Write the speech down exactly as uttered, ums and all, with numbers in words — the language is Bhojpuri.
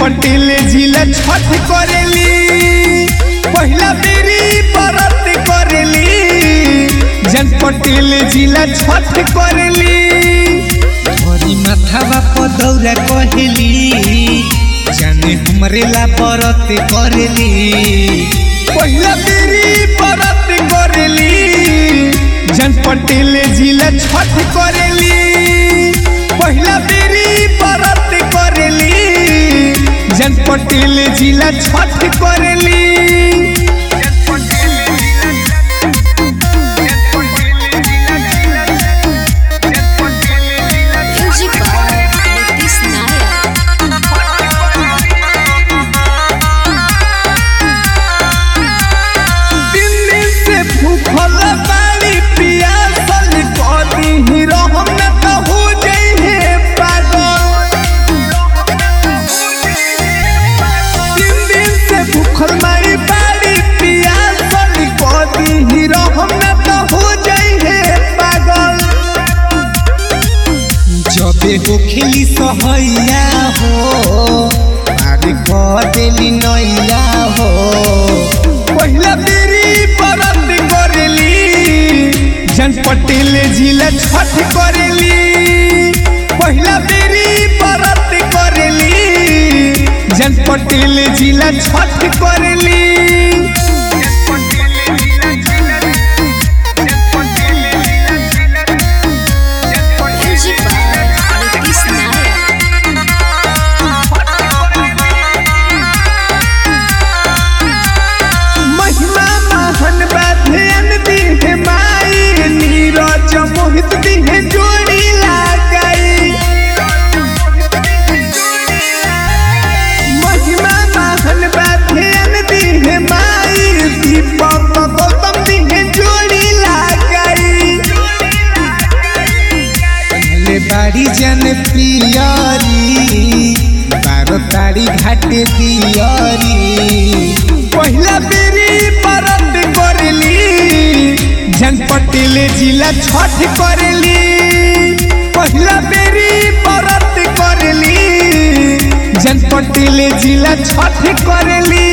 पटेल जिला छठ करेली पहला बेरी बरत करेली जन पटेल जिला छठ करेली हरी माथावा पदौरा कहेली जाने हमरे ला बरत करेली पहला बेरी बरत करेली जन पटेल जिला छठ करेली पहला बेरी बरत करेली जन पटेल जिला छठ करेली हो खेली सहैया हो अरे कदेली नैया हो पहला बेरी बरत करेली जन पटेल जिला छठ करेली पहला बेरी बरत करेली जन पटेल जिला छठ करेली बाड़ी जन पियरी बारो ताड़ी घाटे दियरी पहला बेरी बरत करेली जन पटेल जिला छठ करेली पहला बेरी बरत करेली जन पटेल जिला छठ करेली।